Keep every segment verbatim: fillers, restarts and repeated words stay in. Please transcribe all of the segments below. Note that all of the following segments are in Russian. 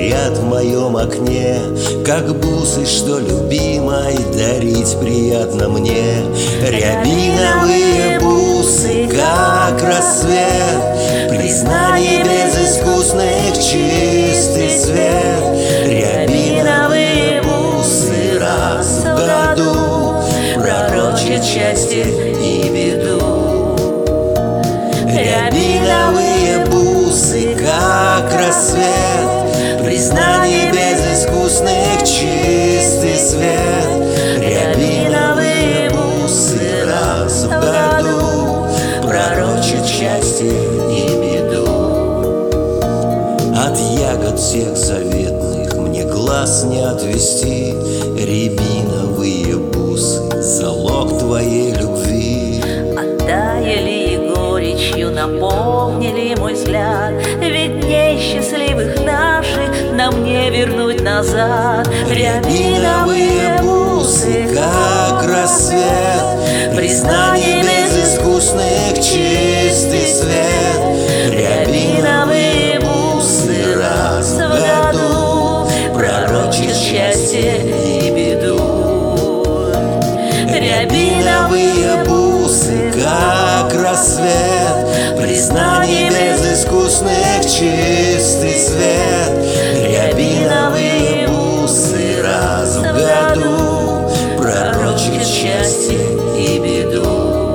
горят в моем окне, как бусы, что любимой дарить приятно мне. Рябиновые бусы, как рассвет, признание безыскусных, чистый свет. Рябиновые бусы раз в году пророчат счастье и беду. Рябиновые бусы, как рассвет, признание безыскусных, чистый свет. Рябиновые бусы раз в году пророчат счастье и беду. От ягод всех заветных мне глаз не отвести. Рябиновые бусы — залог твоей любви. Оттаяли горечью, наполнили мой взгляд, ведь дней счастливых наших нам не вернуть назад. Рябиновые бусы, как рассвет, признание безыскусных, чистый свет. Рябиновые бусы раз в году пророчат счастье и беду. Рябиновые бусы, как рассвет, признание безыскусных, чистый свет. Рябиновые бусы раз в году пророчат счастье и беду.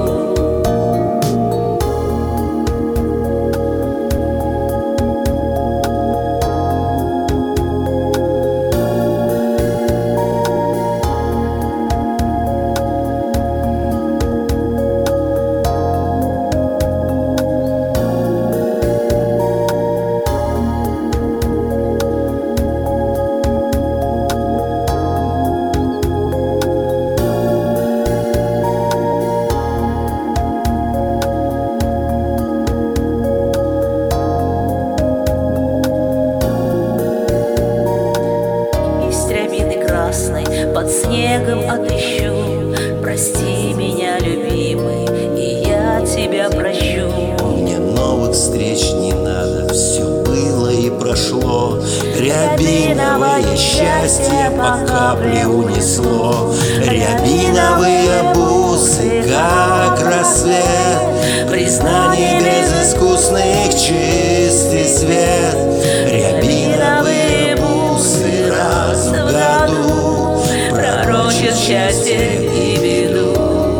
Под снегом отыщу, прости меня, любимый, и я тебя прощу. Мне новых встреч не надо, все было и прошло. Рябиновое счастье по капле унесло. Рябиновые бусы, как рассвет, признание безыскусных, чистый свет. Рябиновые бусы раз в году пророчат счастье и беду.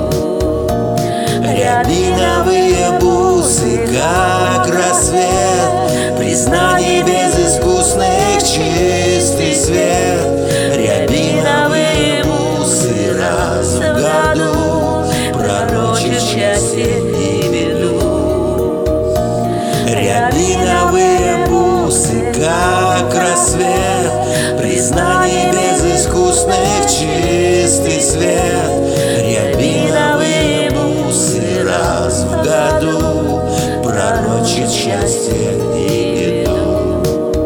Рябиновые бусы, как рассвет, признание безыскусных, чистый свет. Рябиновые бусы раз в году пророчат счастье и беду. Рябиновые бусы, как рассвет, признание безыскусных, чистый свет. Рябиновые бусы раз в году пророчат счастье и беду.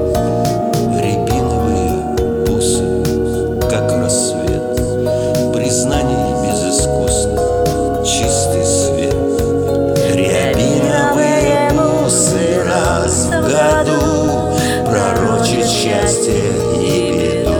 Рябиновые бусы, как рассвет, признание безыскусных, чистый свет. Рябиновые бусы раз в году пророчат счастье и беду.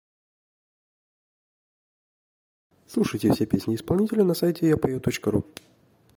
Слушайте все песни исполнителя на сайте я пою точка ру.